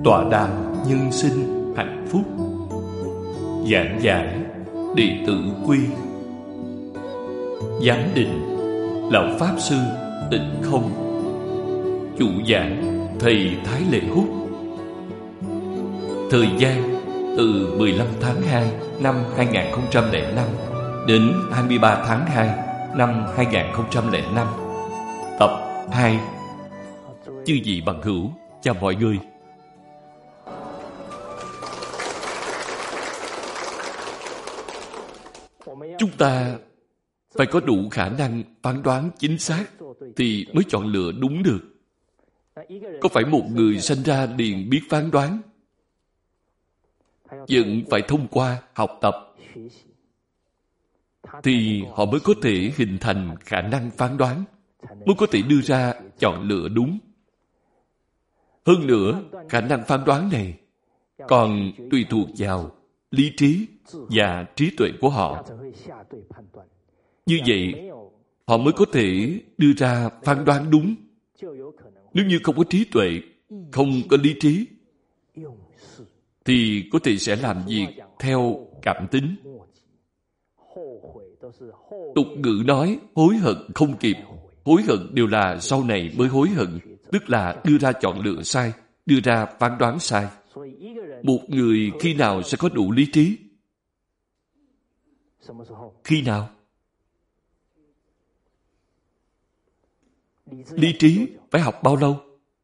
Tọa đàm nhân sinh hạnh phúc. Giảng giải đệ tử quy. Giám định lão pháp sư Tịnh Không. Chủ giảng thầy Thái Lệ Hút. Thời gian từ 15 tháng 2 năm 2005 đến 23 tháng 2 năm 2005. Tập 2. Chư vị bằng hữu, chào mọi người. Chúng ta phải có đủ khả năng phán đoán chính xác thì mới chọn lựa đúng được. Có phải một người sinh ra liền biết phán đoán? Vẫn phải thông qua học tập thì họ mới có thể hình thành khả năng phán đoán, mới có thể đưa ra chọn lựa đúng. Hơn nữa, khả năng phán đoán này còn tùy thuộc vào lý trí và trí tuệ của họ. Như vậy, họ mới có thể đưa ra phán đoán đúng. Nếu như không có trí tuệ, không có lý trí, thì có thể sẽ làm việc theo cảm tính. Tục ngữ nói hối hận không kịp. Hối hận đều là sau này mới hối hận, tức là đưa ra chọn lựa sai, đưa ra phán đoán sai. Một người khi nào sẽ có đủ lý trí? Khi nào? Lý trí phải học bao lâu?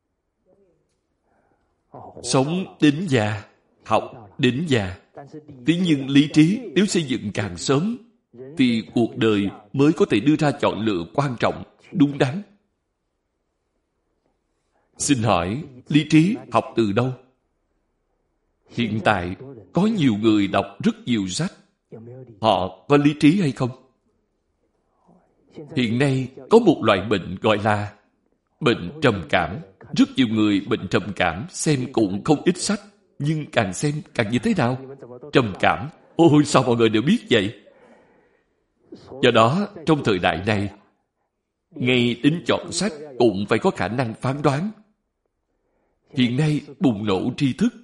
Sống đến già, học đến già. Thế nhưng lý trí nếu xây dựng càng sớm, thì cuộc đời mới có thể đưa ra chọn lựa quan trọng, đúng đắn. Xin hỏi, lý trí học từ đâu? Hiện tại, có nhiều người đọc rất nhiều sách. Họ có lý trí hay không? Hiện nay, có một loại bệnh gọi là bệnh trầm cảm. Rất nhiều người bệnh trầm cảm xem cũng không ít sách, nhưng càng xem càng như thế nào? Trầm cảm. Ôi, sao mọi người đều biết vậy? Do đó, trong thời đại này, ngay đến chọn sách cũng phải có khả năng phán đoán. Hiện nay, bùng nổ tri thức.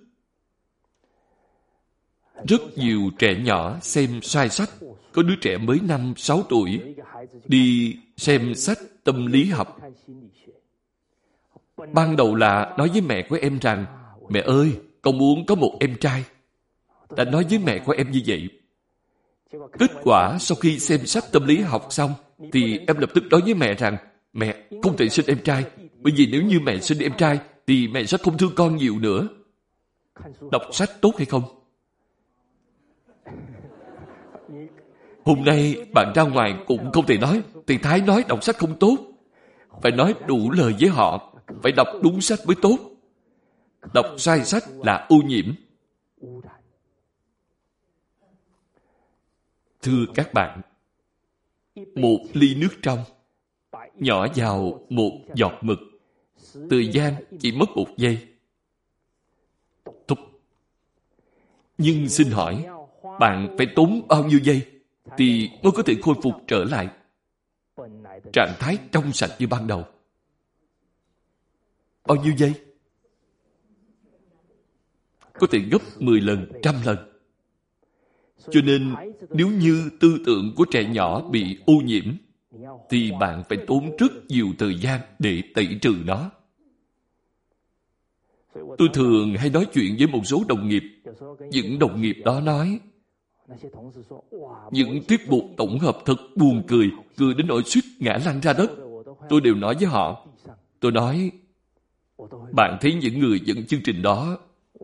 Rất nhiều trẻ nhỏ xem sai sách. Có đứa trẻ mới 5-6 tuổi đi xem sách tâm lý học. Ban đầu là nói với mẹ của em rằng, mẹ ơi, con muốn có một em trai. Đã nói với mẹ của em như vậy. Kết quả sau khi xem sách tâm lý học xong, thì em lập tức nói với mẹ rằng, mẹ không thể sinh em trai, bởi vì nếu như mẹ sinh em trai, thì mẹ sẽ không thương con nhiều nữa. Đọc sách tốt hay không? Hôm nay bạn ra ngoài cũng không thể nói, thầy Thái nói đọc sách không tốt. Phải nói đủ lời với họ, phải đọc đúng sách mới tốt. Đọc sai sách là ô nhiễm. Thưa các bạn, một ly nước trong, nhỏ vào một giọt mực, thời gian chỉ mất 1 giây. Thúc. Nhưng xin hỏi, bạn phải tốn bao nhiêu giây thì mới có thể khôi phục trở lại trạng thái trong sạch như ban đầu? Bao nhiêu giây? Có thể gấp 10 lần, 100 lần. Cho nên, nếu như tư tưởng của trẻ nhỏ bị ô nhiễm, thì bạn phải tốn rất nhiều thời gian để tẩy trừ nó. Tôi thường hay nói chuyện với một số đồng nghiệp. Những đồng nghiệp đó nói, những tiết mục tổng hợp thật buồn cười, cười đến nỗi suýt ngã lăn ra đất. Tôi đều nói với họ, tôi nói, bạn thấy những người dẫn chương trình đó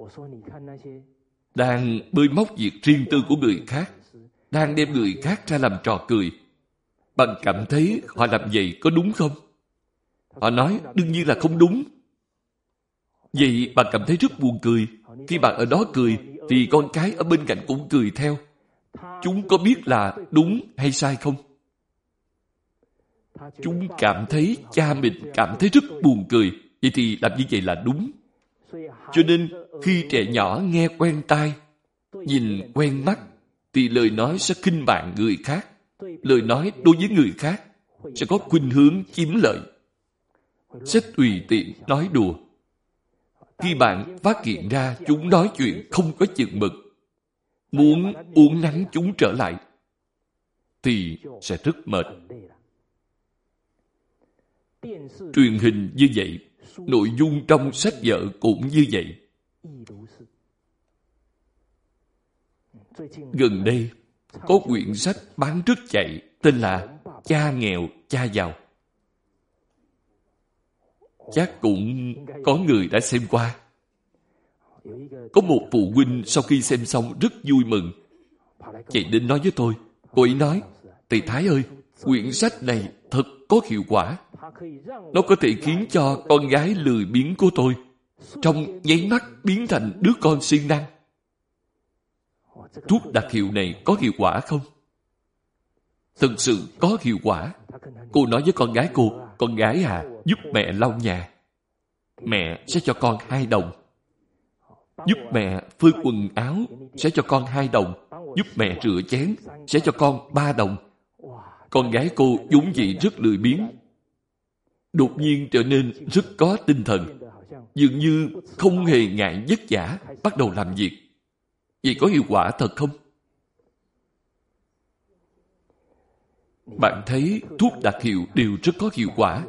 đang bới móc việc riêng tư của người khác, đang đem người khác ra làm trò cười. Bạn cảm thấy họ làm vậy có đúng không? Họ nói, đương nhiên là không đúng. Vậy bạn cảm thấy rất buồn cười. Khi bạn ở đó cười, thì con cái ở bên cạnh cũng cười theo. Chúng có biết là đúng hay sai không? Chúng cảm thấy cha mình cảm thấy rất buồn cười. Vậy thì làm như vậy là đúng. Cho nên, khi trẻ nhỏ nghe quen tai, nhìn quen mắt, thì lời nói sẽ khinh bạn người khác. Lời nói đối với người khác sẽ có khuynh hướng chiếm lợi, sẽ tùy tiện nói đùa. Khi bạn phát hiện ra chúng nói chuyện không có chừng mực, muốn uốn nắn chúng trở lại, thì sẽ rất mệt. Truyền hình như vậy, nội dung trong sách vở cũng như vậy. Gần đây, có quyển sách bán rất chạy, tên là Cha Nghèo Cha Giàu. Chắc cũng có người đã xem qua. Có một phụ huynh sau khi xem xong rất vui mừng, chạy đến nói với tôi. Cô ấy nói, thầy Thái ơi, quyển sách này thật có hiệu quả. Nó có thể khiến cho con gái lười biếng của tôi trong nháy mắt biến thành đứa con siêng năng. Thuốc đặc hiệu này có hiệu quả không? Thực sự có hiệu quả. Cô nói với con gái cô, con gái à, giúp mẹ lau nhà, mẹ sẽ cho con 2 đồng. Giúp mẹ phơi quần áo, sẽ cho con 2 đồng. Giúp mẹ rửa chén, sẽ cho con 3 đồng. Con gái cô vốn dĩ rất lười biếng, đột nhiên trở nên rất có tinh thần, dường như không hề ngại vất vả, bắt đầu làm việc. Vậy có hiệu quả thật không? Bạn thấy thuốc đặc hiệu đều rất có hiệu quả.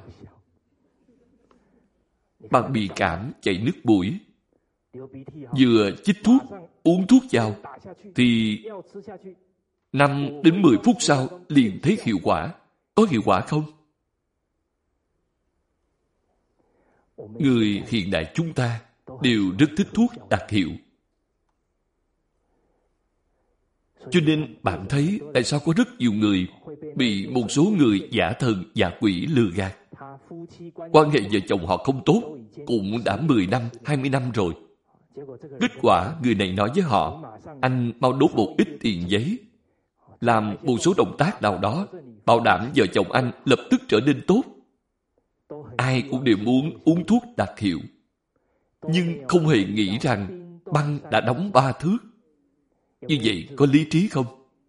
Bạn bị cảm, chảy nước mũi, vừa chích thuốc, uống thuốc vào, thì 5 đến 10 phút sau liền thấy hiệu quả. Có hiệu quả không? Người hiện đại chúng ta đều rất thích thuốc đặc hiệu. Cho nên bạn thấy tại sao có rất nhiều người bị một số người giả thần giả quỷ lừa gạt. Quan hệ vợ chồng họ không tốt, cũng đã 10 năm, 20 năm rồi. Kết quả người này nói với họ, anh mau đốt một ít tiền giấy, làm một số động tác nào đó, bảo đảm vợ chồng anh lập tức trở nên tốt. Ai cũng đều muốn uống thuốc đặc hiệu, nhưng không hề nghĩ rằng băng đã đóng 3 thước. Như vậy có lý trí không?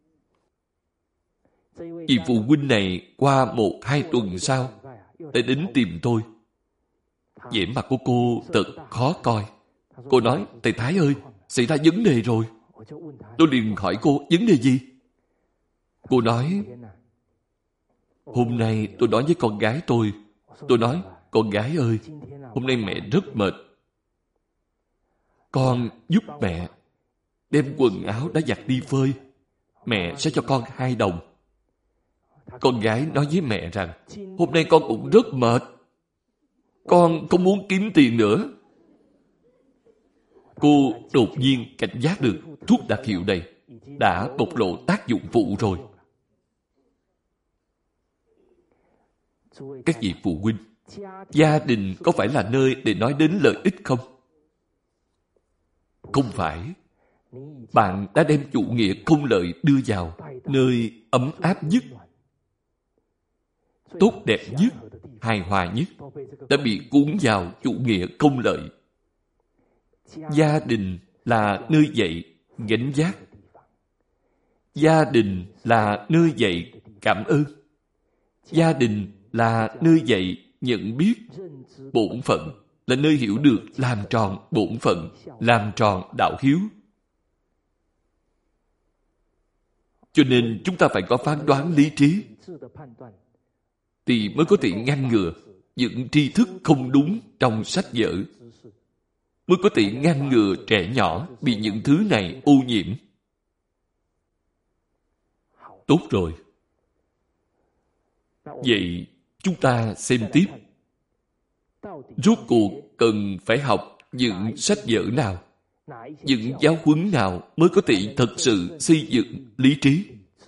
Vị phụ huynh này qua 1-2 tuần sau đã đến tìm tôi. Vẻ mặt của cô thật khó coi. Cô nói, thầy Thái ơi, xảy ra vấn đề rồi. Tôi liền hỏi cô, vấn đề gì? Cô nói, hôm nay tôi nói với con gái tôi nói, con gái ơi, hôm nay mẹ rất mệt. Con giúp mẹ đem quần áo đã giặt đi phơi, mẹ sẽ cho con 2 đồng. Con gái nói với mẹ rằng, hôm nay con cũng rất mệt, con không muốn kiếm tiền nữa. Cô đột nhiên cảnh giác được thuốc đặc hiệu này đã bộc lộ tác dụng phụ rồi. Các vị phụ huynh, gia đình có phải là nơi để nói đến lợi ích không? Không phải. Bạn đã đem chủ nghĩa công lợi đưa vào nơi ấm áp nhất, tốt đẹp nhất, hài hòa nhất, đã bị cuốn vào chủ nghĩa công lợi. Gia đình là nơi dạy gánh vác. Gia đình là nơi dạy cảm ơn. Gia đình là nơi dạy nhận biết bổn phận, là nơi hiểu được làm tròn bổn phận, làm tròn đạo hiếu. Cho nên chúng ta phải có phán đoán lý trí, thì mới có thể ngăn ngừa những tri thức không đúng trong sách vở, mới có thể ngăn ngừa trẻ nhỏ bị những thứ này ô nhiễm. Tốt rồi. Vậy chúng ta xem tiếp. Rốt cuộc cần phải học những sách vở nào, những giáo huấn nào mới có thể thật sự xây dựng lý trí?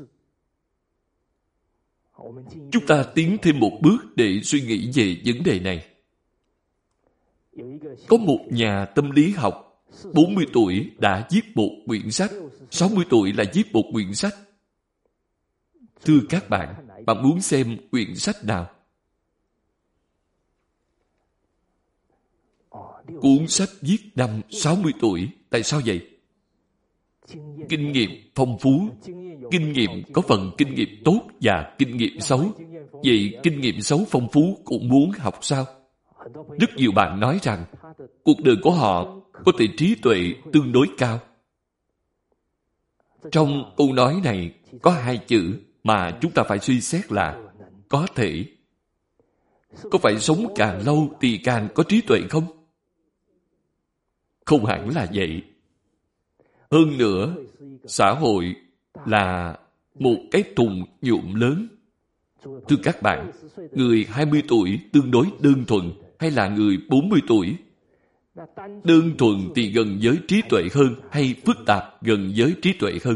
Chúng ta tiến thêm một bước để suy nghĩ về vấn đề này. Có một nhà tâm lý học 40 tuổi đã viết một quyển sách, 60 tuổi lại viết một quyển sách. Thưa các bạn, bạn muốn xem quyển sách nào? Cuốn sách viết năm 60 tuổi. Tại sao vậy? Kinh nghiệm phong phú. Kinh nghiệm có phần kinh nghiệm tốt và kinh nghiệm xấu. Vậy kinh nghiệm xấu phong phú cũng muốn học sao? Rất nhiều bạn nói rằng cuộc đời của họ có thể trí tuệ tương đối cao. Trong câu nói này có hai chữ mà chúng ta phải suy xét là có thể. Có phải sống càng lâu thì càng có trí tuệ không? Không hẳn là vậy. Hơn nữa, xã hội là một cái thùng nhuộm lớn. Thưa các bạn, người 20 tuổi tương đối đơn thuần hay là người 40 tuổi? Đơn thuần thì gần với trí tuệ hơn hay phức tạp gần với trí tuệ hơn?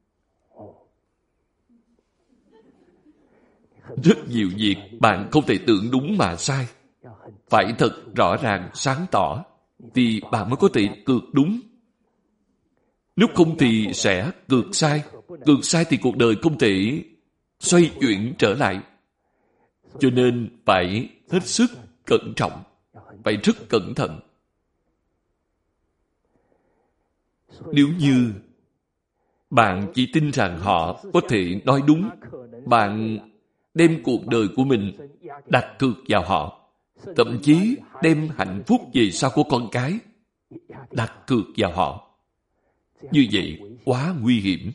Rất nhiều việc bạn không thể tưởng đúng mà sai. Phải thật rõ ràng, sáng tỏ, thì bạn mới có thể cược đúng. Nếu không thì sẽ cược sai. Cược sai thì cuộc đời không thể xoay chuyển trở lại. Cho nên phải hết sức cẩn trọng, phải rất cẩn thận. Nếu như bạn chỉ tin rằng họ có thể nói đúng, bạn đem cuộc đời của mình đặt cược vào họ, thậm chí đem hạnh phúc về sau của con cái đặt cược vào họ. Như vậy quá nguy hiểm.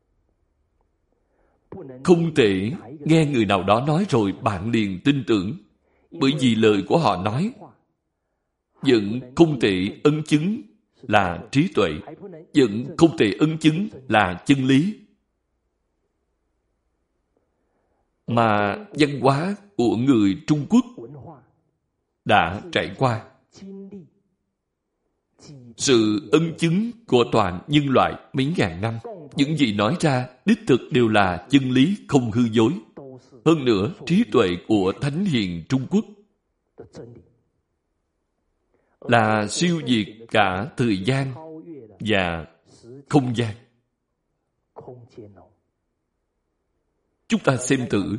Không thể nghe người nào đó nói rồi bạn liền tin tưởng, bởi vì lời của họ nói vẫn không thể ấn chứng là trí tuệ, vẫn không thể ấn chứng là chân lý. Mà văn hóa của người Trung Quốc đã trải qua sự ấn chứng của toàn nhân loại mấy ngàn năm. Những gì nói ra đích thực đều là chân lý không hư dối. Hơn nữa, trí tuệ của Thánh Hiền Trung Quốc là siêu việt cả thời gian và không gian. Chúng ta xem thử,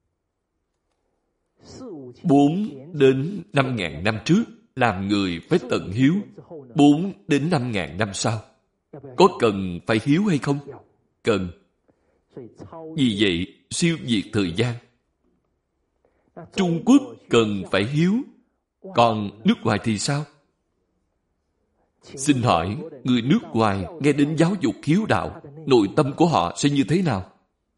4 đến 5.000 năm trước, làm người phải tận hiếu. 4 đến 5.000 năm sau, có cần phải hiếu hay không? Cần. Vì vậy, siêu việt thời gian. Trung Quốc cần phải hiếu, còn nước ngoài thì sao? Xin hỏi, người nước ngoài nghe đến giáo dục hiếu đạo, nội tâm của họ sẽ như thế nào?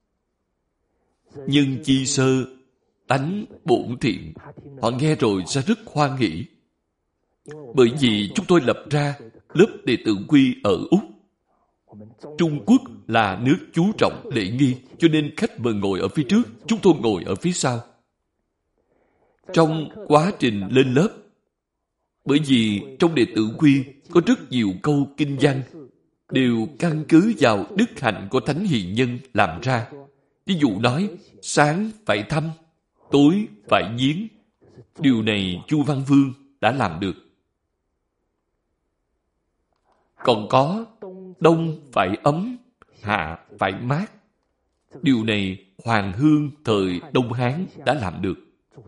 Nhân chi sơ, tánh bổn thiện. Họ nghe rồi sẽ rất hoan hỷ. Bởi vì chúng tôi lập ra lớp đệ tử quy ở Úc. Trung Quốc là nước chú trọng lễ nghi, cho nên khách mời ngồi ở phía trước, chúng tôi ngồi ở phía sau. Trong quá trình lên lớp, bởi vì trong đệ tử quy có rất nhiều câu kinh văn đều căn cứ vào đức hạnh của Thánh Hiền Nhân làm ra. Ví dụ nói, sáng phải thăm, tối phải viếng. Điều này Chu Văn Vương đã làm được. Còn có, đông phải ấm, hạ phải mát. Điều này Hoàng Hương thời Đông Hán đã làm được.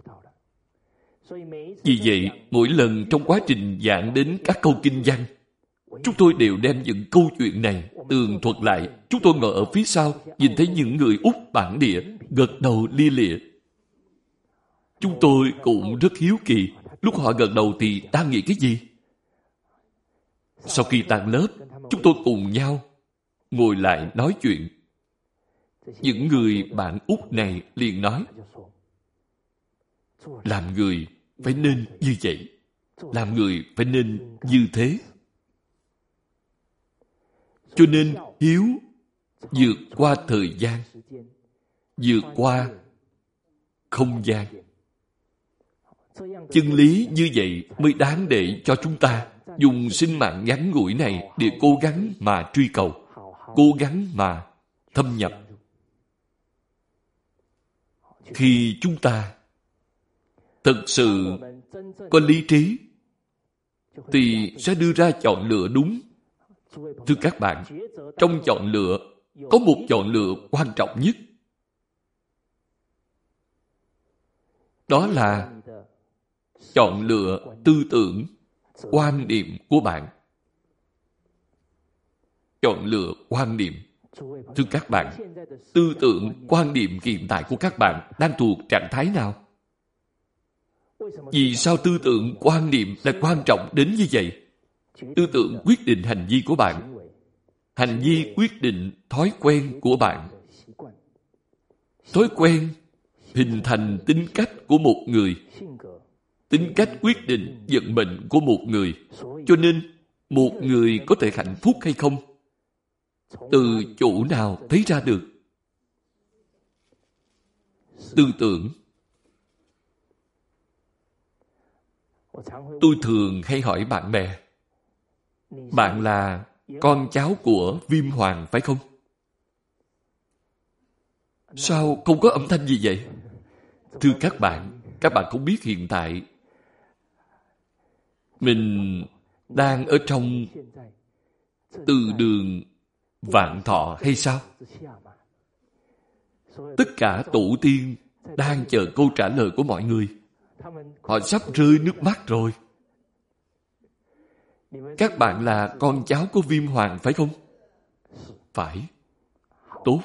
Vì vậy, mỗi lần trong quá trình giảng đến các câu kinh văn, chúng tôi đều đem những câu chuyện này tường thuật lại. Chúng tôi ngồi ở phía sau, nhìn thấy những người Úc bản địa gật đầu lia lịa. Chúng tôi cũng rất hiếu kỳ, lúc họ gật đầu thì đang nghĩ cái gì? Sau khi tan lớp, chúng tôi cùng nhau ngồi lại nói chuyện. Những người bạn Úc này liền nói, làm người phải nên như vậy, làm người phải nên như thế. Cho nên hiếu vượt qua thời gian, vượt qua không gian. Chân lý như vậy mới đáng để cho chúng ta dùng sinh mạng ngắn ngủi này để cố gắng mà truy cầu, cố gắng mà thâm nhập. Khi chúng ta thực sự có lý trí thì sẽ đưa ra chọn lựa đúng. Thưa các bạn, trong chọn lựa có một chọn lựa quan trọng nhất. Đó là chọn lựa tư tưởng, quan niệm của bạn. Chọn lựa quan niệm. Thưa các bạn, tư tưởng, quan niệm hiện tại của các bạn đang thuộc trạng thái nào? Vì sao tư tưởng, quan niệm là quan trọng đến như vậy? Tư tưởng quyết định hành vi của bạn. Hành vi quyết định thói quen của bạn. Thói quen hình thành tính cách của một người. Tính cách quyết định vận mệnh của một người. Cho nên, một người có thể hạnh phúc hay không? Từ chỗ nào thấy ra được? Tư tưởng. Tôi thường hay hỏi bạn bè, bạn là con cháu của Viêm Hoàng phải không? Sao không có âm thanh gì vậy? Thưa các bạn không biết hiện tại mình đang ở trong từ đường Vạn Thọ hay sao? Tất cả tổ tiên đang chờ câu trả lời của mọi người. Họ sắp rơi nước mắt rồi. Các bạn là con cháu của Viêm Hoàng phải không? Phải. Tốt.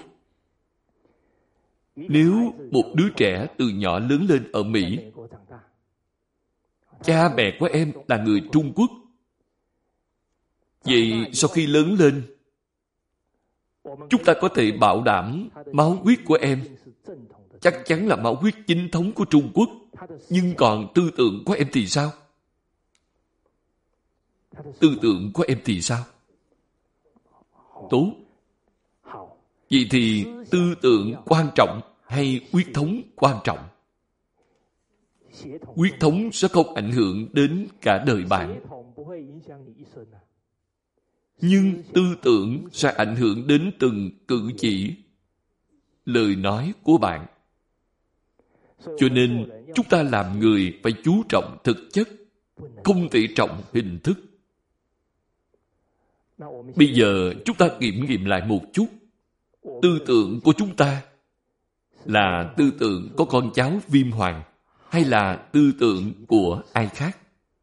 Nếu một đứa trẻ từ nhỏ lớn lên ở Mỹ, cha mẹ của em là người Trung Quốc, vậy sau khi lớn lên, chúng ta có thể bảo đảm máu huyết của em chắc chắn là máu huyết chính thống của Trung Quốc, nhưng còn tư tưởng của em thì sao? Tư tưởng của em thì sao? Tốt. Vậy thì tư tưởng quan trọng hay huyết thống quan trọng? Huyết thống sẽ không ảnh hưởng đến cả đời bạn. Nhưng tư tưởng sẽ ảnh hưởng đến từng cử chỉ, lời nói của bạn. Cho nên, chúng ta làm người phải chú trọng thực chất, không thể trọng hình thức. Bây giờ, chúng ta kiểm nghiệm lại một chút. Tư tưởng của chúng ta là tư tưởng của con cháu Viêm Hoàng hay là tư tưởng của ai khác?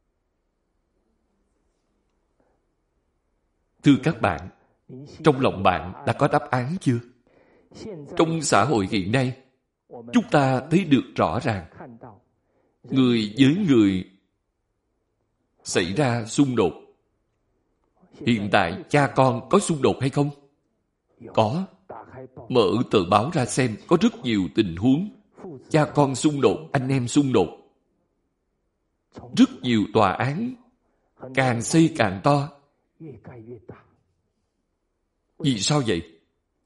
Thưa các bạn, trong lòng bạn đã có đáp án chưa? Trong xã hội hiện nay, chúng ta thấy được rõ ràng người với người xảy ra xung đột. Hiện tại cha con có xung đột hay không? Có. Mở tờ báo ra xem, có rất nhiều tình huống. Cha con xung đột, anh em xung đột. Rất nhiều tòa án càng xây càng to. Vì sao vậy?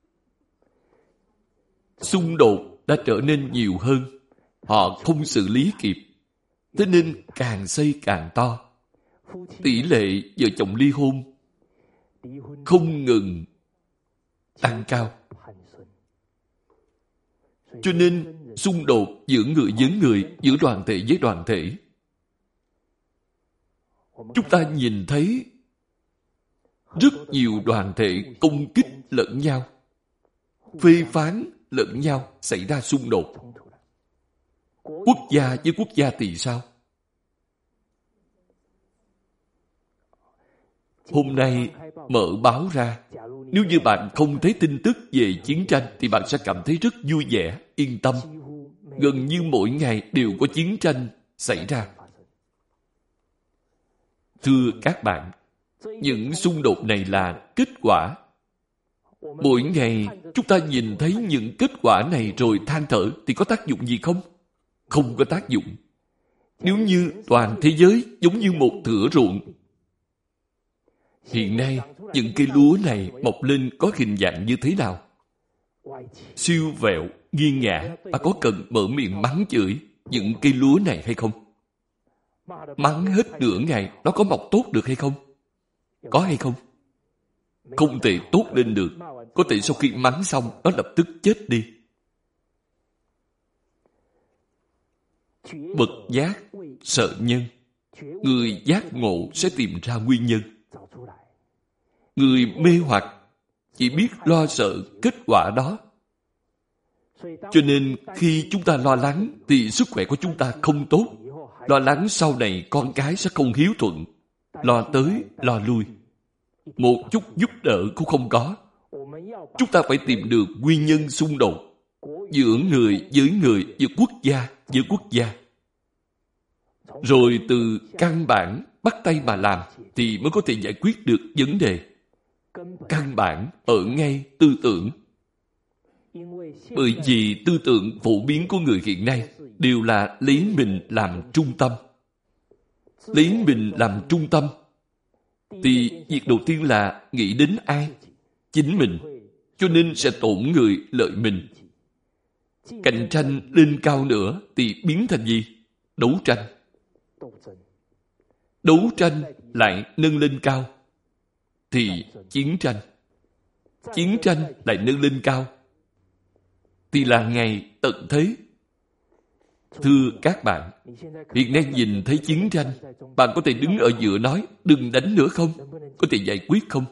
Xung đột đã trở nên nhiều hơn. Họ không xử lý kịp. Thế nên càng xây càng to. Tỷ lệ vợ chồng ly hôn không ngừng tăng cao. Cho nên xung đột giữa người với người, giữa đoàn thể với đoàn thể. Chúng ta nhìn thấy rất nhiều đoàn thể công kích lẫn nhau, phê phán lẫn nhau, xảy ra xung đột. Quốc gia với quốc gia thì sao? Hôm nay mở báo ra, nếu như bạn không thấy tin tức về chiến tranh thì bạn sẽ cảm thấy rất vui vẻ, yên tâm. Gần như mỗi ngày đều có chiến tranh xảy ra. Thưa các bạn, những xung đột này là kết quả. Mỗi ngày chúng ta nhìn thấy những kết quả này rồi than thở thì có tác dụng gì không? Không có tác dụng. Nếu như toàn thế giới giống như một thửa ruộng, hiện nay những cây lúa này mọc lên có hình dạng như thế nào? Siêu vẹo, nghiêng ngả. Bạn có cần mở miệng mắng chửi những cây lúa này hay không? Mắng hết nửa ngày, nó có mọc tốt được hay không? Có hay không? Không thể tốt lên được. Có thể sau khi mắng xong, nó lập tức chết đi. Bậc giác, sợ nhân. Người giác ngộ sẽ tìm ra nguyên nhân. Người mê hoặc chỉ biết lo sợ kết quả đó. Cho nên khi chúng ta lo lắng thì sức khỏe của chúng ta không tốt. Lo lắng sau này con cái sẽ không hiếu thuận. Lo tới, lo lui. Một chút giúp đỡ cũng không có. Chúng ta phải tìm được nguyên nhân xung đột giữa người với người, giữa quốc gia với quốc gia. rồi từ căn bản bắt tay mà làm thì mới có thể giải quyết được vấn đề. Căn bản ở ngay tư tưởng. Bởi vì tư tưởng phổ biến của người hiện nay đều là lấy mình làm trung tâm. Lấy mình làm trung tâm thì việc đầu tiên là nghĩ đến ai? Chính mình. Cho nên sẽ tổn người lợi mình. Cạnh tranh lên cao nữa thì biến thành gì? Đấu tranh. Đấu tranh lại nâng lên cao thì chiến tranh. Chiến tranh lại nâng lên cao thì là ngày tận thế. Thưa các bạn, hiện nay nhìn thấy chiến tranh, bạn có thể đứng ở giữa nói đừng đánh nữa không? Có thể giải quyết không?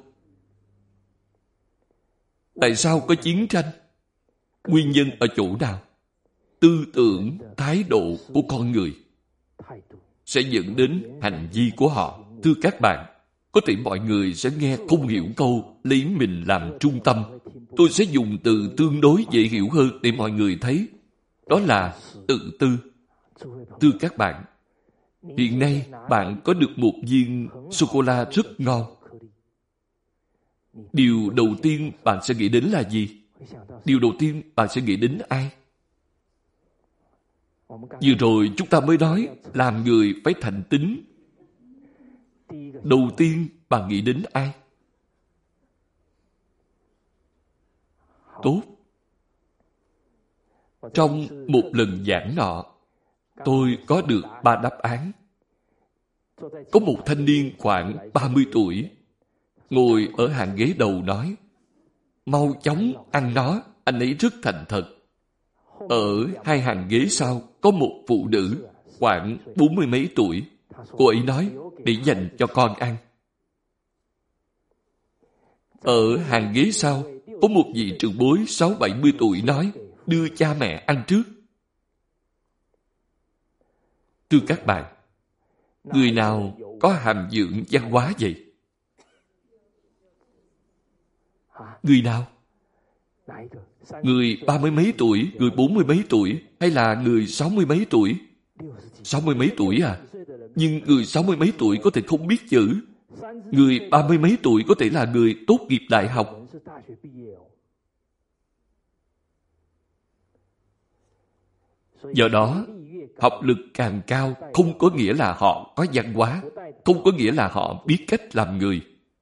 Tại sao có chiến tranh? Nguyên nhân ở chỗ nào? Tư tưởng, thái độ của con người sẽ dẫn đến hành vi của họ. Thưa các bạn, có thể mọi người sẽ nghe không hiểu câu lấy mình làm trung tâm. Tôi sẽ dùng từ tương đối dễ hiểu hơn để mọi người thấy. Đó là tự tư. Thưa các bạn, hiện nay bạn có được một viên sô-cô-la rất ngon. Điều đầu tiên bạn sẽ nghĩ đến là gì? Điều đầu tiên bạn sẽ nghĩ đến ai? Vừa rồi chúng ta mới nói làm người phải thành tín. Đầu tiên bạn nghĩ đến ai? Tốt. Trong một lần giảng nọ, tôi có được 3 đáp án. Có một thanh niên khoảng 30 tuổi, ngồi ở hàng ghế đầu nói, mau chóng ăn nó, anh ấy rất thành thật. Ở 2 hàng ghế sau, có một phụ nữ, khoảng 40 mấy tuổi. Cô ấy nói, để dành cho con ăn. Ở hàng ghế sau, có một vị trưởng bối 60-70 tuổi nói, đưa cha mẹ ăn trước. Thưa các bạn, người nào có hàm dưỡng văn hóa vậy? Người nào? Người 30 mấy tuổi, người 40 mấy tuổi, hay là người 60 mấy tuổi? 60 mấy tuổi à? Nhưng người 60 mấy tuổi có thể không biết chữ. Người 30 mấy tuổi có thể là người tốt nghiệp đại học. Do đó, học lực càng cao không có nghĩa là họ có văn hóa, không có nghĩa là họ biết cách làm người.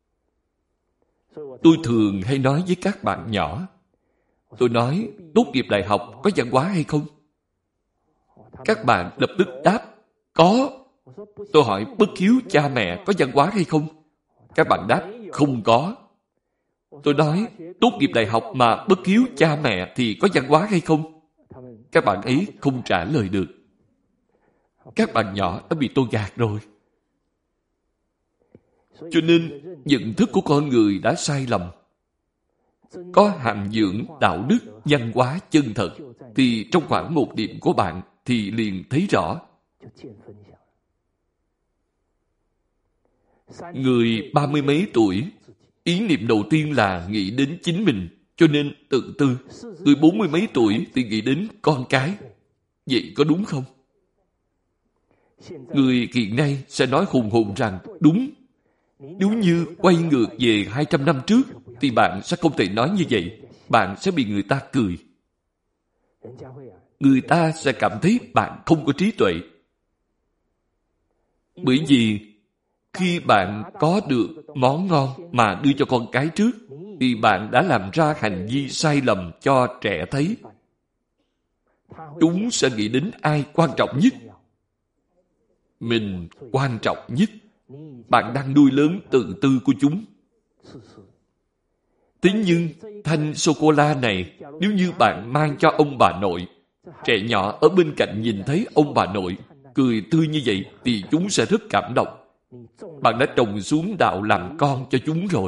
Tôi thường hay nói với các bạn nhỏ, tôi nói, tốt nghiệp đại học có văn hóa hay không? Các bạn lập tức đáp, có. Tôi hỏi, bất hiếu cha mẹ có văn hóa hay không? Các bạn đáp, không có. Tôi nói, tốt nghiệp đại học mà bất hiếu cha mẹ thì có văn hóa hay không? Các bạn ấy không trả lời được. Các bạn nhỏ đã bị tôi gạt rồi. Cho nên, nhận thức của con người đã sai lầm. Có hàm dưỡng đạo đức, văn hóa chân thật, thì trong khoảng một điểm của bạn thì liền thấy rõ. Người 30 mấy tuổi, ý niệm đầu tiên là nghĩ đến chính mình, cho nên tự tư. Người 40 mấy tuổi thì nghĩ đến con cái. Vậy có đúng không? Người hiện nay sẽ nói hùng hồn rằng đúng. Nếu như quay ngược về 200 năm trước thì bạn sẽ không thể nói như vậy. Bạn sẽ bị người ta cười. Người ta sẽ cảm thấy bạn không có trí tuệ. Bởi vì khi bạn có được món ngon mà đưa cho con cái trước thì bạn đã làm ra hành vi sai lầm cho trẻ thấy. Chúng sẽ nghĩ đến ai quan trọng nhất? Mình quan trọng nhất. Bạn đang nuôi lớn tự tư của chúng. Thế nhưng, thanh sô-cô-la này, nếu như bạn mang cho ông bà nội, trẻ nhỏ ở bên cạnh nhìn thấy ông bà nội cười tươi như vậy, thì chúng sẽ rất cảm động. Bạn đã trồng xuống đạo làm con cho chúng rồi.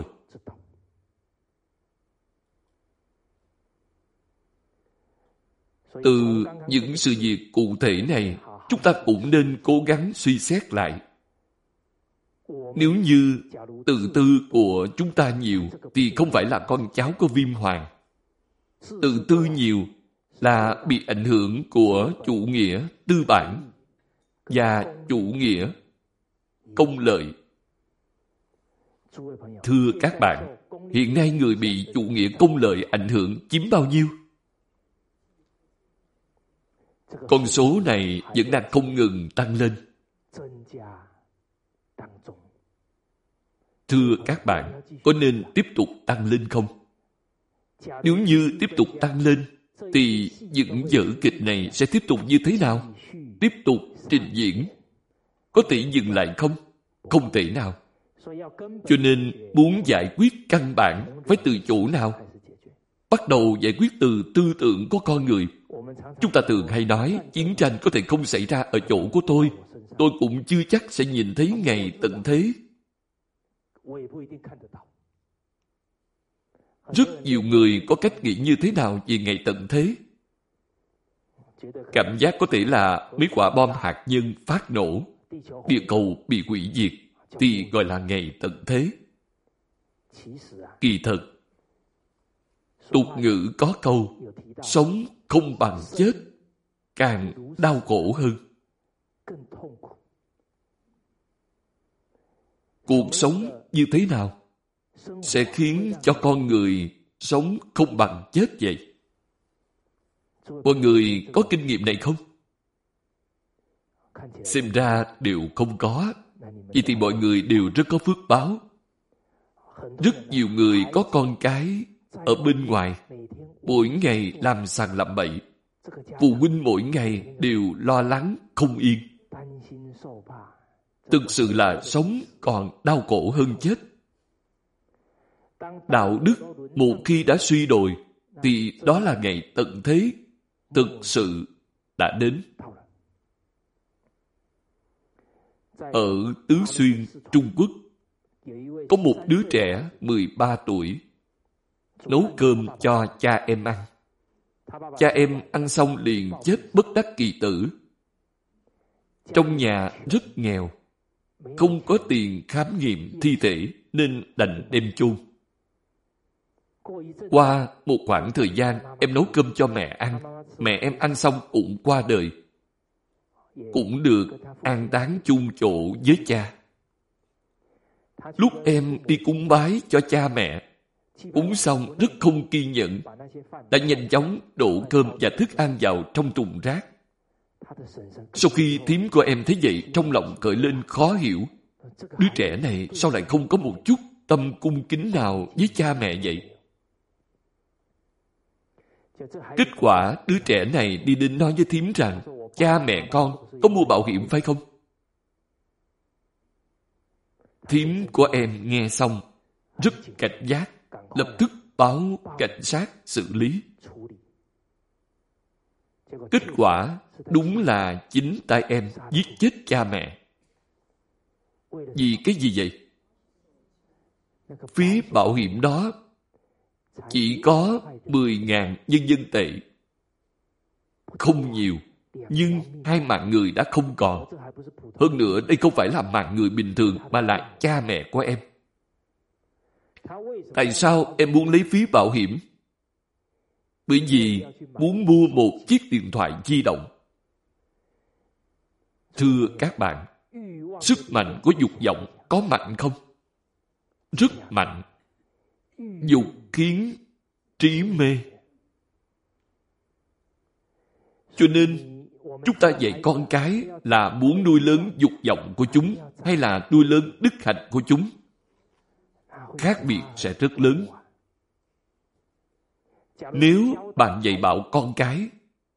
Từ những sự việc cụ thể này, chúng ta cũng nên cố gắng suy xét lại. Nếu như tự tư của chúng ta nhiều, thì không phải là con cháu của Viêm Hoàng. Tự tư nhiều là bị ảnh hưởng của chủ nghĩa tư bản. và chủ nghĩa công lợi. Thưa các bạn, hiện nay người bị chủ nghĩa công lợi ảnh hưởng chiếm bao nhiêu? Con số này vẫn đang không ngừng tăng lên. Thưa các bạn, có nên tiếp tục tăng lên không? Nếu như tiếp tục tăng lên, thì những vở kịch này sẽ tiếp tục như thế nào? Tiếp tục trình diễn. Có thể dừng lại không? Không thể nào. Cho nên, muốn giải quyết căn bản phải từ chỗ nào? Bắt đầu giải quyết từ tư tưởng của con người. Chúng ta thường hay nói, chiến tranh có thể không xảy ra ở chỗ của tôi. Tôi cũng chưa chắc sẽ nhìn thấy ngày tận thế. Rất nhiều người có cách nghĩ như thế nào về ngày tận thế? Cảm giác có thể là mấy quả bom hạt nhân phát nổ, địa cầu bị hủy diệt, thì gọi là ngày tận thế. Kỳ thực, tục ngữ có câu, sống không bằng chết, càng đau khổ hơn. Cuộc sống như thế nào sẽ khiến cho con người sống không bằng chết vậy? Mọi người có kinh nghiệm này không? Xem ra đều không có. Vậy thì mọi người đều rất có phước báo. Rất nhiều người có con cái ở bên ngoài, mỗi ngày làm sằng làm bậy. Phụ huynh mỗi ngày đều lo lắng, không yên. Thực sự là sống còn đau khổ hơn chết. Đạo đức một khi đã suy đồi, thì đó là ngày tận thế thực sự đã đến. Ở Tứ Xuyên, Trung Quốc, có một đứa trẻ 13 tuổi nấu cơm cho cha em ăn. Cha em ăn xong liền chết bất đắc kỳ tử. Trong nhà rất nghèo, không có tiền khám nghiệm thi thể nên đành đem chôn. Qua một khoảng thời gian, em nấu cơm cho mẹ ăn. Mẹ em ăn xong cũng qua đời. Cũng được an táng chung chỗ với cha. Lúc em đi cúng bái cho cha mẹ, cúng xong rất không kiên nhẫn, đã nhanh chóng đổ cơm và thức ăn vào trong thùng rác. Sau khi thím của em thấy vậy, trong lòng khởi lên khó hiểu. Đứa trẻ này sao lại không có một chút tâm cung kính nào với cha mẹ vậy? Kết quả, đứa trẻ này đi đến nói với thím rằng, cha mẹ con có mua bảo hiểm phải không? Thím của em nghe xong, rất cảnh giác, lập tức báo cảnh sát xử lý. Kết quả, đúng là chính tay em giết chết cha mẹ. Vì cái gì vậy? Phí bảo hiểm đó chỉ có 10.000 nhân dân tệ. Không nhiều, nhưng 2 mạng người đã không còn. Hơn nữa, đây không phải là mạng người bình thường, mà là cha mẹ của em. Tại sao em muốn lấy phí bảo hiểm? Bởi vì muốn mua một chiếc điện thoại di động. Thưa các bạn, sức mạnh của dục vọng có mạnh không? Rất mạnh. Dục khiến trí mê. Cho nên, chúng ta dạy con cái là muốn nuôi lớn dục vọng của chúng hay là nuôi lớn đức hạnh của chúng. Khác biệt sẽ rất lớn. Nếu bạn dạy bảo con cái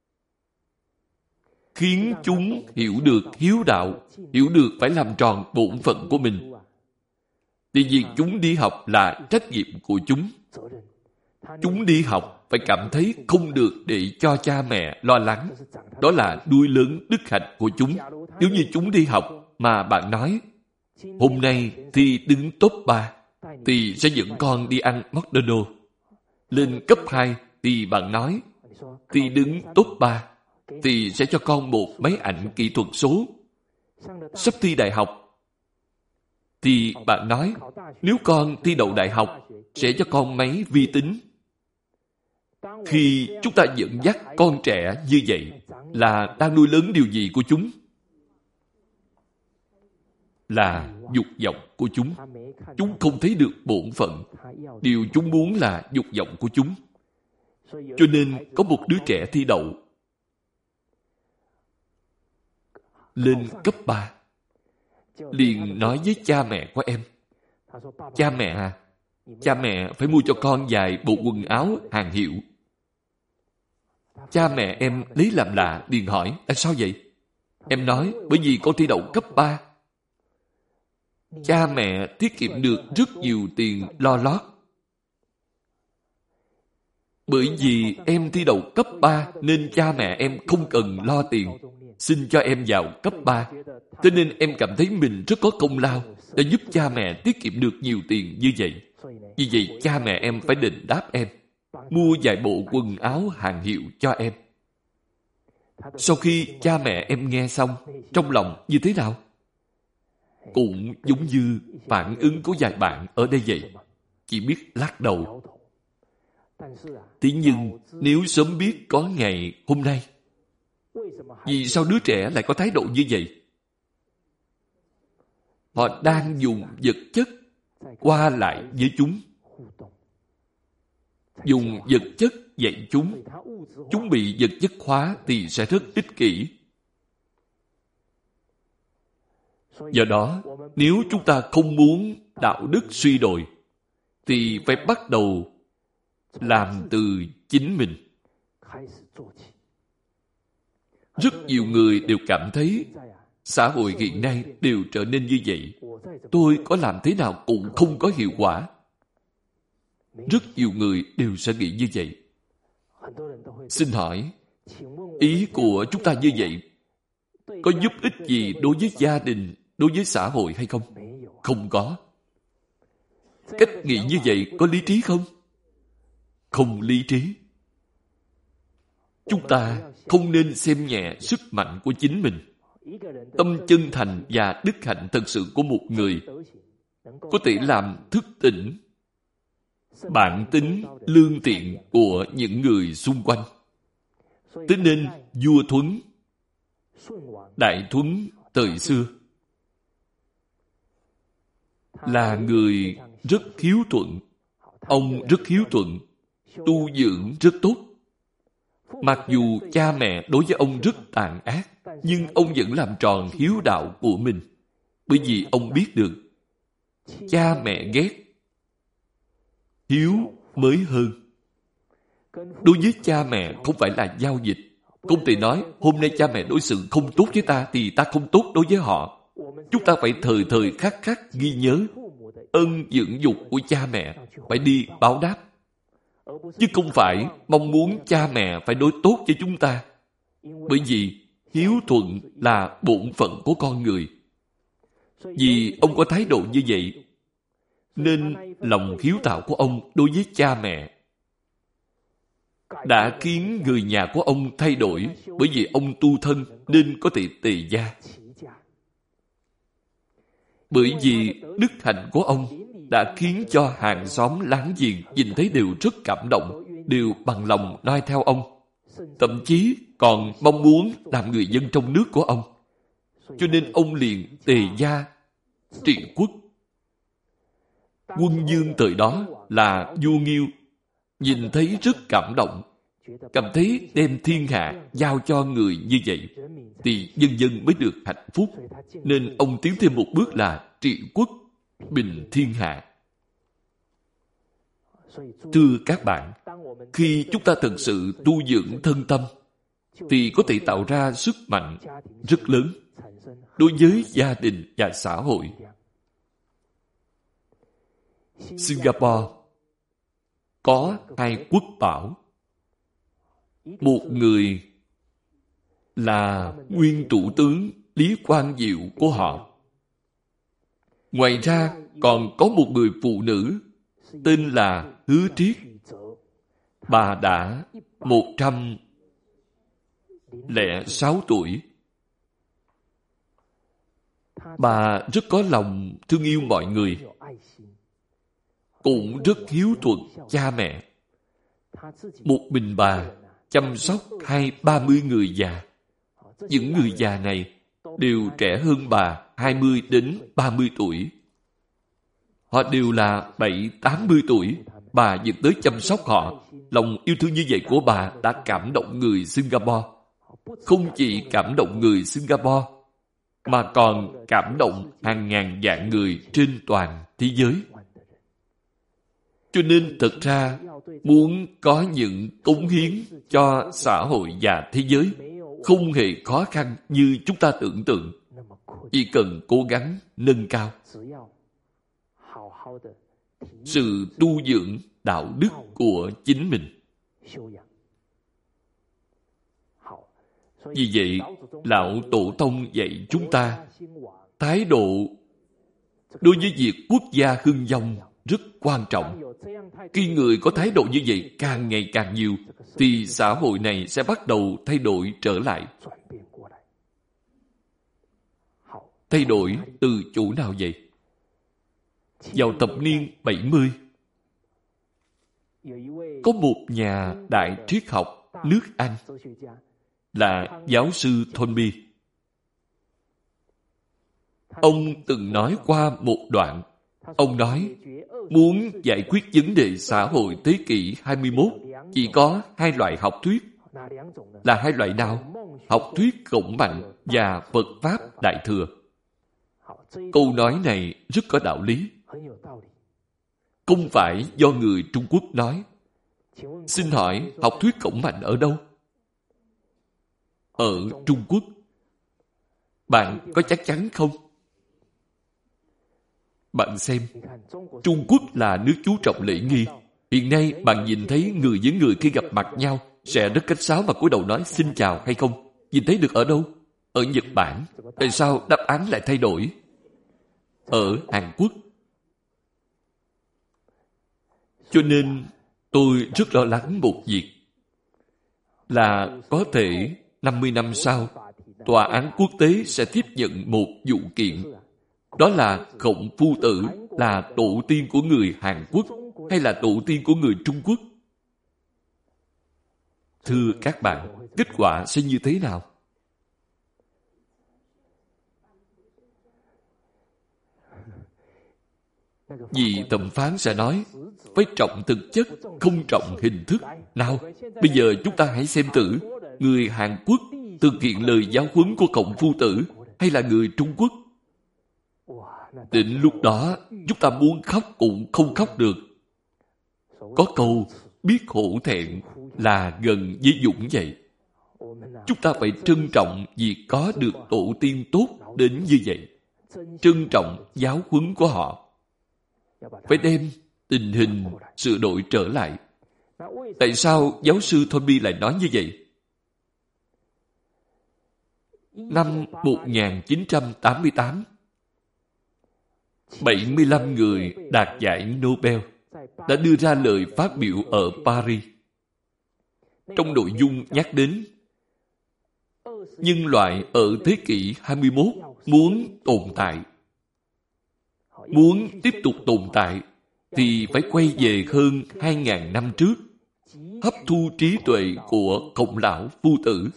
khiến chúng hiểu được hiếu đạo, hiểu được phải làm tròn bổn phận của mình, thì việc chúng đi học là trách nhiệm của chúng. Chúng đi học phải cảm thấy không được để cho cha mẹ lo lắng. Đó là nuôi lớn đức hạnh của chúng. Nếu như chúng đi học mà bạn nói hôm nay thì đứng top 3 thì sẽ dẫn con đi ăn McDonald's. Lên cấp 2 thì bạn nói thì đứng top 3 thì sẽ cho con một máy ảnh kỹ thuật số. Sắp thi đại học thì bạn nói nếu con thi đậu đại học sẽ cho con máy vi tính. Khi chúng ta dẫn dắt con trẻ như vậy là đang nuôi lớn điều gì của chúng? là dục vọng của chúng. Chúng không thấy được bổn phận. Điều chúng muốn là dục vọng của chúng. Cho nên có một đứa trẻ thi đậu lên cấp 3, liền nói với cha mẹ của em: cha mẹ à, cha mẹ phải mua cho con vài bộ quần áo hàng hiệu. Cha mẹ em lấy làm lạ, liền hỏi: tại sao vậy? Em nói: bởi vì con thi đậu cấp 3. Cha mẹ tiết kiệm được rất nhiều tiền lo lót. Bởi vì em thi đậu cấp 3 nên cha mẹ em không cần lo tiền, xin cho em vào cấp 3. Cho nên em cảm thấy mình rất có công lao, đã giúp cha mẹ tiết kiệm được nhiều tiền như vậy. Vì vậy cha mẹ em phải đền đáp em, mua vài bộ quần áo hàng hiệu cho em. Sau khi cha mẹ em nghe xong, trong lòng như thế nào? Cũng giống như phản ứng của vài bạn ở đây vậy, chỉ biết lắc đầu. Thế nhưng nếu sớm biết có ngày hôm nay, vì sao đứa trẻ lại có thái độ như vậy? Họ đang dùng vật chất qua lại với chúng, dùng vật chất dạy chúng. Chúng bị vật chất hóa thì sẽ rất ích kỷ. Do đó, nếu chúng ta không muốn đạo đức suy đồi, thì phải bắt đầu làm từ chính mình. Rất nhiều người đều cảm thấy xã hội hiện nay đều trở nên như vậy. Tôi có làm thế nào cũng không có hiệu quả. Rất nhiều người đều sẽ nghĩ như vậy. Xin hỏi, ý của chúng ta như vậy có giúp ích gì đối với gia đình, đối với xã hội hay không? Không có. Cách nghĩ như vậy có lý trí không? Không lý trí. Chúng ta không nên xem nhẹ sức mạnh của chính mình. Tâm chân thành và đức hạnh thật sự của một người có thể làm thức tỉnh bản tính lương thiện của những người xung quanh. Thế nên vua Thuấn, Đại Thuấn thời xưa là người rất hiếu thuận. Ông rất hiếu thuận, tu dưỡng rất tốt. Mặc dù cha mẹ đối với ông rất tàn ác, nhưng ông vẫn làm tròn hiếu đạo của mình. Bởi vì ông biết được cha mẹ ghét, hiếu mới hơn. Đối với cha mẹ không phải là giao dịch. Không thể nói hôm nay cha mẹ đối xử không tốt với ta thì ta không tốt đối với họ. Chúng ta phải thời thời khắc khắc ghi nhớ ân dưỡng dục của cha mẹ, phải đi báo đáp. Chứ không phải mong muốn cha mẹ phải đối tốt với chúng ta. Bởi vì hiếu thuận là bổn phận của con người. Vì ông có thái độ như vậy, nên lòng hiếu thảo của ông đối với cha mẹ đã khiến người nhà của ông thay đổi. Bởi vì ông tu thân nên có thể tề gia. Bởi vì đức hạnh của ông đã khiến cho hàng xóm láng giềng nhìn thấy đều rất cảm động, đều bằng lòng noi theo ông. Thậm chí còn mong muốn làm người dân trong nước của ông. Cho nên ông liền tề gia trị quốc. Quân vương thời đó là vua Nghiêu, nhìn thấy rất cảm động, cảm thấy đem thiên hạ giao cho người như vậy thì dân dân mới được hạnh phúc. Nên ông tiến thêm một bước là trị quốc bình thiên hạ. Thưa các bạn, khi chúng ta thật sự tu dưỡng thân tâm thì có thể tạo ra sức mạnh rất lớn đối với gia đình và xã hội. Singapore có 2 quốc bảo. Một người là nguyên thủ tướng Lý Quang Diệu của họ. Ngoài ra còn có một người phụ nữ tên là Hứa Triết. Bà đã 106 tuổi. Bà rất có lòng thương yêu mọi người, cũng rất hiếu thuận cha mẹ. Một mình bà chăm sóc 20-30 người già. Những người già này đều trẻ hơn bà 20 đến 30 tuổi. Họ đều là 7-80 tuổi. Bà vẫn tới chăm sóc họ. Lòng yêu thương như vậy của bà đã cảm động người Singapore. Không chỉ cảm động người Singapore, mà còn cảm động hàng ngàn vạn người trên toàn thế giới. Cho nên thật ra, muốn có những cống hiến cho xã hội và thế giới không hề khó khăn như chúng ta tưởng tượng. Chỉ cần cố gắng nâng cao sự tu dưỡng đạo đức của chính mình. Vì vậy, Lão Tổ Tông dạy chúng ta thái độ đối với việc quốc gia hưng vong rất quan trọng. Khi người có thái độ như vậy càng ngày càng nhiều, thì xã hội này sẽ bắt đầu thay đổi trở lại. Thay đổi từ chỗ nào vậy? Vào thập niên 70, có một nhà đại triết học nước Anh là giáo sư Thornby. Ông từng nói qua một đoạn. Ông nói, muốn giải quyết vấn đề xã hội thế kỷ 21, chỉ có hai loại học thuyết. Là hai loại nào? Học thuyết Khổng Mạnh và Phật Pháp Đại Thừa. Câu nói này rất có đạo lý. Không phải do người Trung Quốc nói. Xin hỏi, học thuyết Khổng Mạnh ở đâu? Ở Trung Quốc. Bạn có chắc chắn không? Bạn xem, Trung Quốc là nước chú trọng lễ nghi. Hiện nay bạn nhìn thấy người với người khi gặp mặt nhau sẽ rất khách sáo và cúi đầu nói xin chào hay không? Nhìn thấy được ở đâu? Ở Nhật Bản. Tại sao đáp án lại thay đổi? Ở Hàn Quốc. Cho nên tôi rất lo lắng một việc là có thể 50 năm sau, tòa án quốc tế sẽ tiếp nhận một vụ kiện. Đó là Khổng Phu Tử là tổ tiên của người Hàn Quốc hay là tổ tiên của người Trung Quốc? Thưa các bạn, kết quả sẽ như thế nào? Vì thẩm phán sẽ nói, phải trọng thực chất, không trọng hình thức. Nào, bây giờ chúng ta hãy xem thử, người Hàn Quốc thực hiện lời giáo huấn của Khổng Phu Tử hay là người Trung Quốc? Đến lúc đó, chúng ta muốn khóc cũng không khóc được. Có câu, biết hổ thẹn là gần với dũng vậy. Chúng ta phải trân trọng vì có được tổ tiên tốt đến như vậy. Trân trọng giáo huấn của họ. Phải đem tình hình sửa đổi trở lại. Tại sao giáo sư Thornby lại nói như vậy? Năm 1988, 75 người đạt giải Nobel đã đưa ra lời phát biểu ở Paris. Trong nội dung nhắc đến nhân loại ở thế kỷ 21 muốn tồn tại. Muốn tiếp tục tồn tại thì phải quay về hơn 2.000 năm trước, hấp thu trí tuệ của Khổng Lão Phu Tử.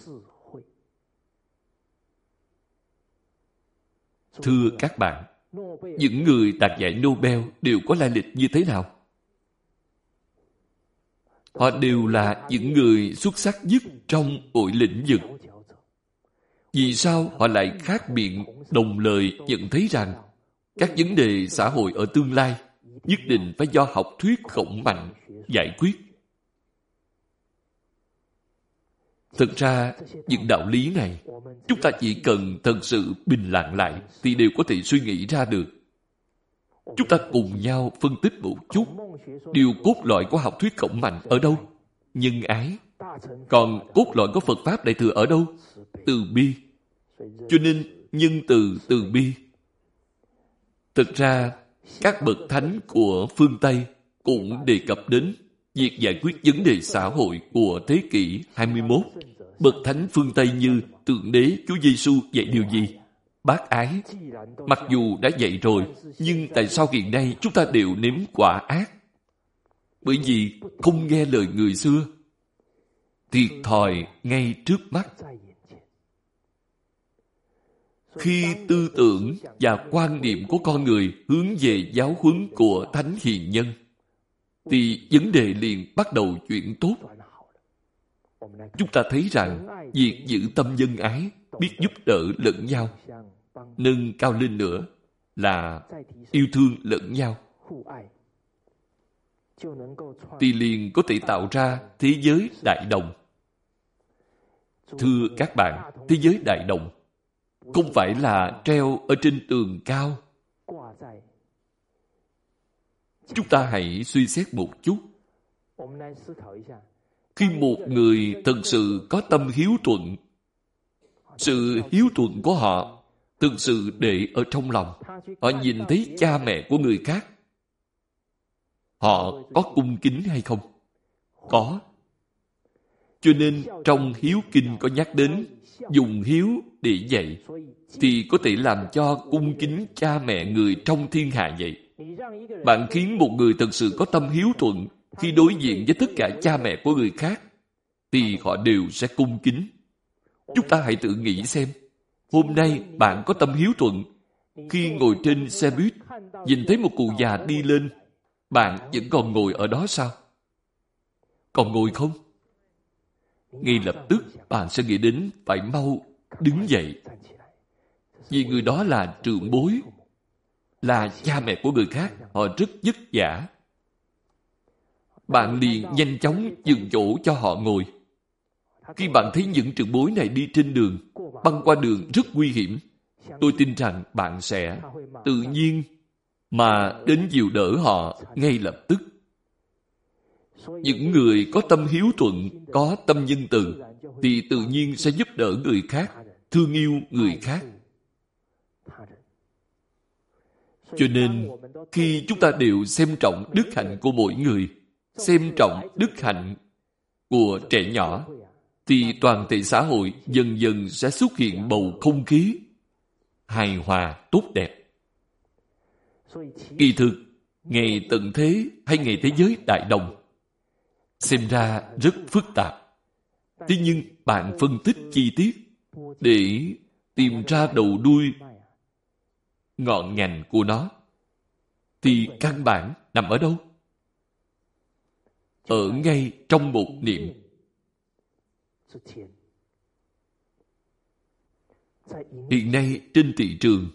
Thưa các bạn, những người đạt giải Nobel đều có lai lịch như thế nào? Họ đều là những người xuất sắc nhất trong mọi lĩnh vực. Vì sao họ lại khác biệt đồng lời nhận thấy rằng các vấn đề xã hội ở tương lai nhất định phải do học thuyết Khổng Mạnh giải quyết? Thực ra, những đạo lý này, chúng ta chỉ cần thật sự bình lặng lại thì đều có thể suy nghĩ ra được. Chúng ta cùng nhau phân tích một chút. Điều cốt lõi của học thuyết Khổng Mạnh ở đâu? Nhân ái. Còn cốt lõi của Phật Pháp Đại Thừa ở đâu? Từ bi. Cho nên, nhân từ, từ bi. Thực ra, các bậc thánh của phương Tây cũng đề cập đến việc giải quyết vấn đề xã hội của thế kỷ 21. Bậc thánh phương Tây như Thượng Đế Chúa Giêsu dạy điều gì? Bác ái. Mặc dù đã dạy rồi, nhưng tại sao hiện nay chúng ta đều nếm quả ác? Bởi vì không nghe lời người xưa. Thiệt thòi ngay trước mắt. Khi tư tưởng và quan niệm của con người hướng về giáo huấn của Thánh Hiền Nhân, thì vấn đề liền bắt đầu chuyển tốt. Chúng ta thấy rằng việc giữ tâm nhân ái, biết giúp đỡ lẫn nhau, nâng cao lên nữa là yêu thương lẫn nhau, thì liền có thể tạo ra thế giới đại đồng. Thưa các bạn, thế giới đại đồng không phải là treo ở trên tường cao. Chúng ta hãy suy xét một chút. Khi một người thực sự có tâm hiếu thuận, sự hiếu thuận của họ thực sự để ở trong lòng, họ nhìn thấy cha mẹ của người khác, họ có cung kính hay không? Có. Cho nên trong hiếu kinh có nhắc đến dùng hiếu để dạy, thì có thể làm cho cung kính cha mẹ người trong thiên hạ vậy. Bạn khiến một người thật sự có tâm hiếu thuận, khi đối diện với tất cả cha mẹ của người khác, thì họ đều sẽ cung kính. Chúng ta hãy tự nghĩ xem, hôm nay bạn có tâm hiếu thuận, khi ngồi trên xe buýt, nhìn thấy một cụ già đi lên, bạn vẫn còn ngồi ở đó sao? Còn ngồi không? Ngay lập tức bạn sẽ nghĩ đến phải mau đứng dậy. Vì người đó là trưởng bối, là cha mẹ của người khác, họ rất vất vả. Bạn liền nhanh chóng dừng chỗ cho họ ngồi. Khi bạn thấy những trưởng bối này đi trên đường, băng qua đường rất nguy hiểm, tôi tin rằng bạn sẽ tự nhiên mà đến dìu đỡ họ ngay lập tức. Những người có tâm hiếu thuận, có tâm nhân từ, thì tự nhiên sẽ giúp đỡ người khác, thương yêu người khác. Cho nên, khi chúng ta đều xem trọng đức hạnh của mỗi người, xem trọng đức hạnh của trẻ nhỏ, thì toàn thể xã hội dần dần sẽ xuất hiện bầu không khí hài hòa tốt đẹp. Kỳ thực, ngày tận thế hay ngày thế giới đại đồng xem ra rất phức tạp. Thế nhưng bạn phân tích chi tiết để tìm ra đầu đuôi, ngọn ngành của nó, thì căn bản nằm ở đâu? Ở ngay trong một niệm. Hiện nay trên thị trường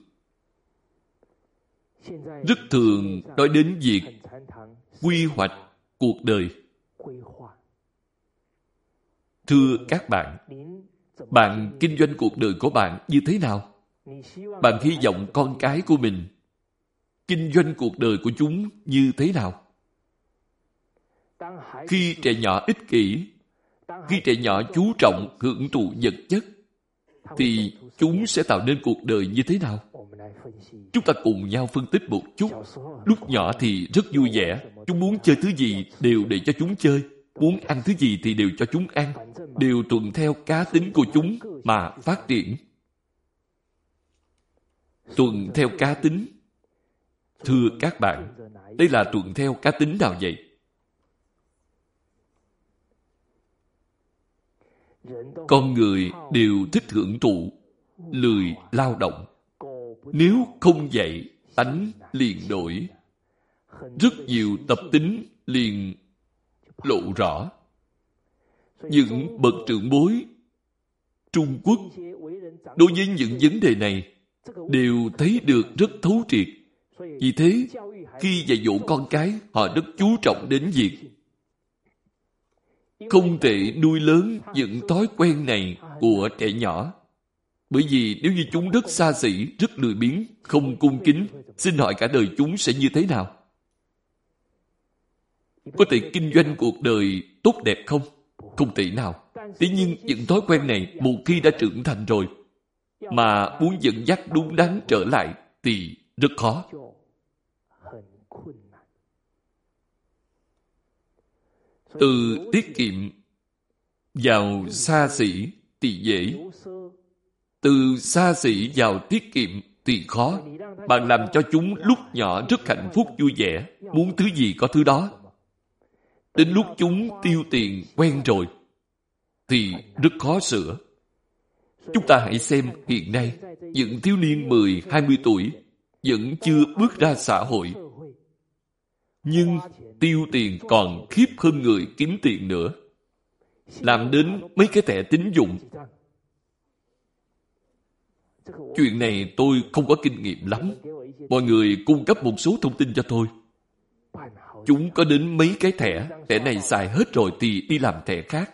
rất thường nói đến việc quy hoạch cuộc đời. Thưa các bạn kinh doanh cuộc đời của bạn như thế nào? Bạn hy vọng con cái của mình kinh doanh cuộc đời của chúng như thế nào? Khi trẻ nhỏ ích kỷ, khi trẻ nhỏ chú trọng hưởng thụ vật chất, thì chúng sẽ tạo nên cuộc đời như thế nào? Chúng ta cùng nhau phân tích một chút. Lúc nhỏ thì rất vui vẻ, chúng muốn chơi thứ gì đều để cho chúng chơi, muốn ăn thứ gì thì đều cho chúng ăn, đều thuận theo cá tính của chúng mà phát triển. Thuận theo cá tính. Thưa các bạn, đây là thuận theo cá tính nào vậy? Con người đều thích hưởng thụ, lười lao động. Nếu không dạy, tánh liền đổi. Rất nhiều tập tính liền lộ rõ. Những bậc trưởng bối Trung Quốc đối với những vấn đề này đều thấy được rất thấu triệt. Vì thế, khi dạy dỗ con cái, họ rất chú trọng đến việc không thể nuôi lớn những thói quen này của trẻ nhỏ. Bởi vì nếu như chúng rất xa xỉ, rất lười biếng, không cung kính, xin hỏi cả đời chúng sẽ như thế nào? Có thể kinh doanh cuộc đời tốt đẹp không? Không thể nào. Thế nhưng những thói quen này một khi đã trưởng thành rồi, mà muốn dẫn dắt đúng đắn trở lại thì rất khó. Từ tiết kiệm vào xa xỉ thì dễ. Từ xa xỉ vào tiết kiệm thì khó. Bạn làm cho chúng lúc nhỏ rất hạnh phúc vui vẻ, muốn thứ gì có thứ đó. Đến lúc chúng tiêu tiền quen rồi thì rất khó sửa. Chúng ta hãy xem hiện nay, những thiếu niên 10-20 tuổi vẫn chưa bước ra xã hội, nhưng tiêu tiền còn khiếp hơn người kiếm tiền nữa, làm đến mấy cái thẻ tín dụng. Chuyện này tôi không có kinh nghiệm lắm. Mọi người cung cấp một số thông tin cho tôi. Chúng có đến mấy cái thẻ này xài hết rồi thì đi làm thẻ khác.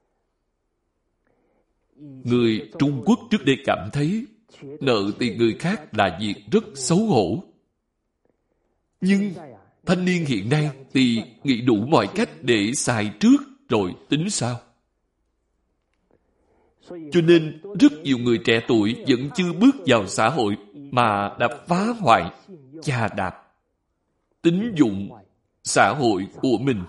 Người Trung Quốc trước đây cảm thấy nợ tiền người khác là việc rất xấu hổ. Nhưng thanh niên hiện nay thì nghĩ đủ mọi cách để xài trước rồi tính sau. Cho nên rất nhiều người trẻ tuổi vẫn chưa bước vào xã hội mà đã phá hoại, chà đạp tín dụng xã hội của mình.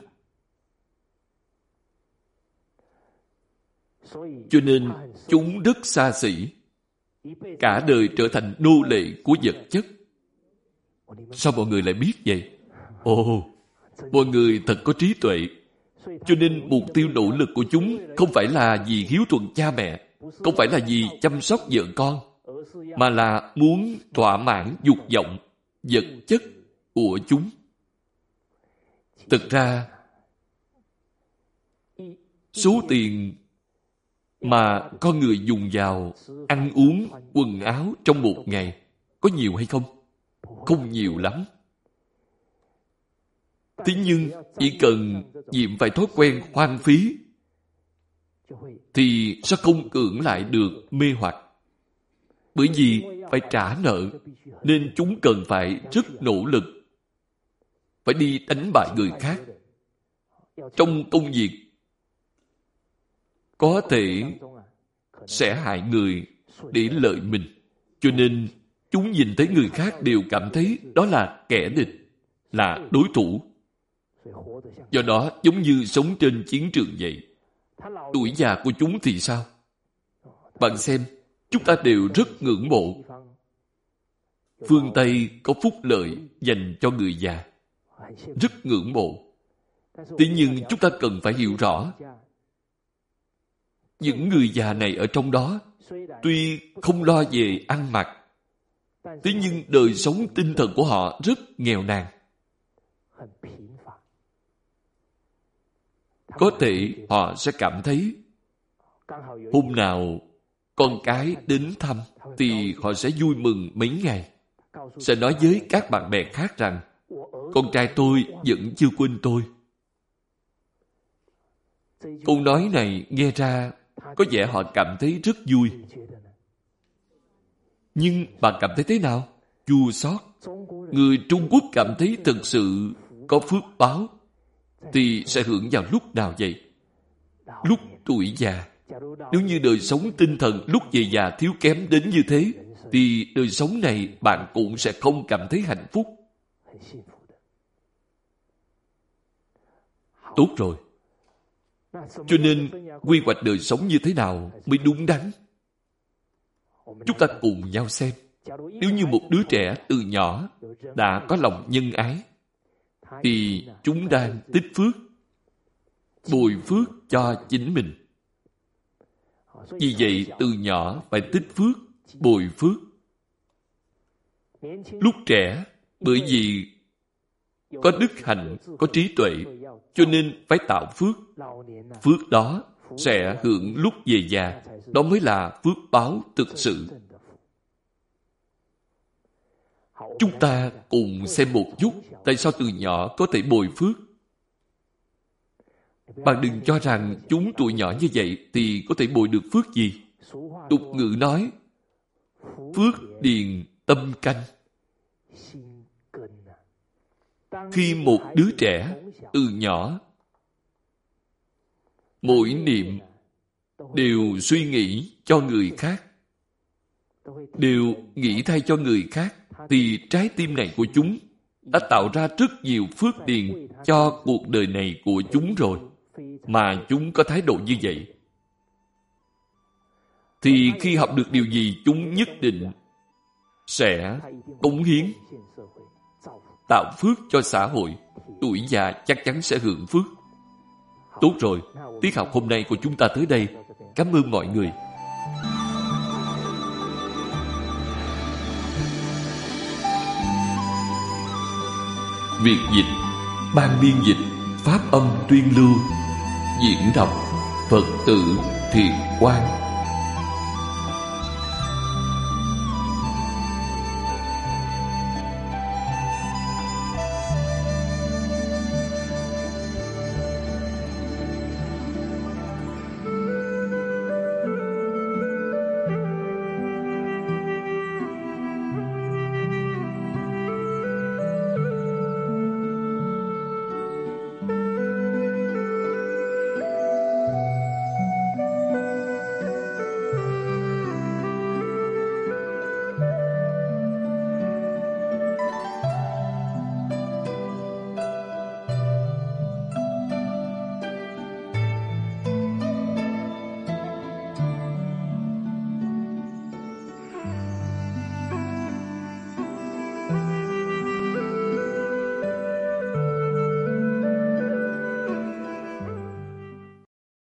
Cho nên chúng rất xa xỉ, cả đời trở thành nô lệ của vật chất. Sao mọi người lại biết vậy? Ồ, mọi người thật có trí tuệ. Cho nên mục tiêu nỗ lực của chúng không phải là vì hiếu thuận cha mẹ, không phải là vì chăm sóc vợ con, mà là muốn thỏa mãn dục vọng vật chất của chúng. Thực ra, số tiền mà con người dùng vào ăn uống, quần áo trong một ngày có nhiều hay không? Không nhiều lắm. Thế nhưng chỉ cần nhiễm phải thói quen hoang phí thì sẽ không cưỡng lại được mê hoặc. Bởi vì phải trả nợ nên chúng cần phải rất nỗ lực, phải đi đánh bại người khác. Trong công việc có thể sẽ hại người để lợi mình. Cho nên chúng nhìn thấy người khác đều cảm thấy đó là kẻ địch, là đối thủ. Do đó giống như sống trên chiến trường vậy. Tuổi già của chúng thì sao? Bạn xem, chúng ta đều rất ngưỡng mộ. Phương Tây có phúc lợi dành cho người già, rất ngưỡng mộ. Tuy nhiên chúng ta cần phải hiểu rõ, những người già này ở trong đó tuy không lo về ăn mặc, thế nhưng đời sống tinh thần của họ rất nghèo nàn. Có thể họ sẽ cảm thấy hôm nào con cái đến thăm thì họ sẽ vui mừng mấy ngày, sẽ nói với các bạn bè khác rằng con trai tôi vẫn chưa quên tôi. Câu nói này nghe ra có vẻ họ cảm thấy rất vui. Nhưng bạn cảm thấy thế nào? Chua xót. Người Trung Quốc cảm thấy thực sự có phước báo thì sẽ hưởng vào lúc nào vậy? Lúc tuổi già. Nếu như đời sống tinh thần lúc về già thiếu kém đến như thế, thì đời sống này bạn cũng sẽ không cảm thấy hạnh phúc. Tốt rồi. Cho nên quy hoạch đời sống như thế nào mới đúng đắn? Chúng ta cùng nhau xem. Nếu như một đứa trẻ từ nhỏ đã có lòng nhân ái, thì chúng đang tích phước, bồi phước cho chính mình. Vì vậy, từ nhỏ phải tích phước, bồi phước. Lúc trẻ, bởi vì có đức hạnh, có trí tuệ, cho nên phải tạo phước. Phước đó sẽ hưởng lúc về già. Đó mới là phước báo thực sự. Chúng ta cùng xem một chút tại sao từ nhỏ có thể bồi phước. Bạn đừng cho rằng chúng tuổi nhỏ như vậy thì có thể bồi được phước gì. Tục ngữ nói, phước điền tâm canh. Khi một đứa trẻ từ nhỏ mỗi niệm đều suy nghĩ cho người khác, đều nghĩ thay cho người khác, thì trái tim này của chúng đã tạo ra rất nhiều phước điền cho cuộc đời này của chúng rồi. Mà chúng có thái độ như vậy, thì khi học được điều gì chúng nhất định sẽ cống hiến, tạo phước cho xã hội. Tuổi già chắc chắn sẽ hưởng phước. Tốt rồi, tiết học hôm nay của chúng ta tới đây. Cảm ơn mọi người. Việt dịch, ban biên dịch, pháp âm tuyên lưu. Diễn đọc Phật tử Thiện Quang.